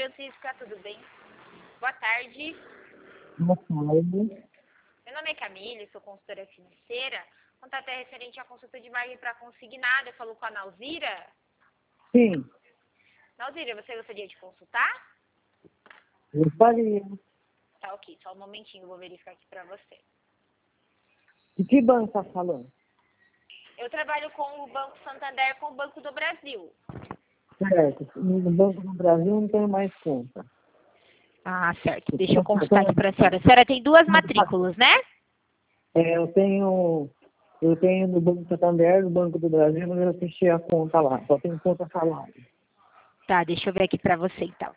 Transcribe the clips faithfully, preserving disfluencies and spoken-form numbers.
Francisca, tudo bem? Boa tarde. Boa tarde. Meu nome é Camille, sou consultora financeira. O contato é referente à consulta de margem para consignado. Eu falo com a Nauzira. Sim, Nauzira, você gostaria de consultar? gostaria. Tá, ok. Só um momentinho, eu vou verificar aqui para você. De que banco está falando? Eu trabalho com o Banco Santander, com o Banco do Brasil. Certo. No Banco do Brasil não tenho mais conta. Ah, certo. Deixa eu consultar aqui para a senhora. A senhora tem duas matrículas, né? É, eu tenho, eu tenho no Banco Santander, no Banco do Brasil, mas eu fechei a conta lá. Só tenho conta salário. Tá, deixa eu ver aqui para você, então.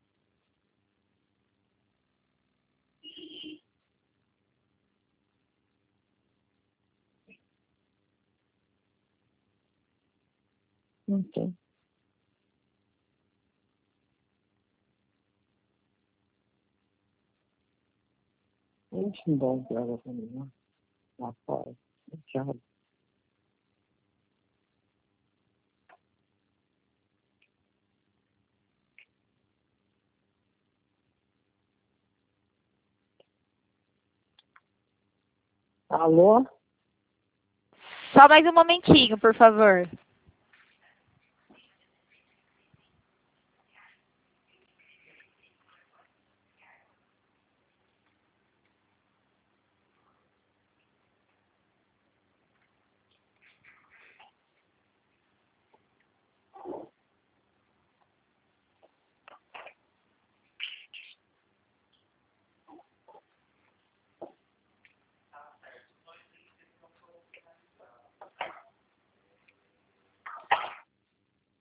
Não tem. Ixi, não dá entrada pra mim, não. Lá fora. Fechado. Alô? Só mais um momentinho, por favor.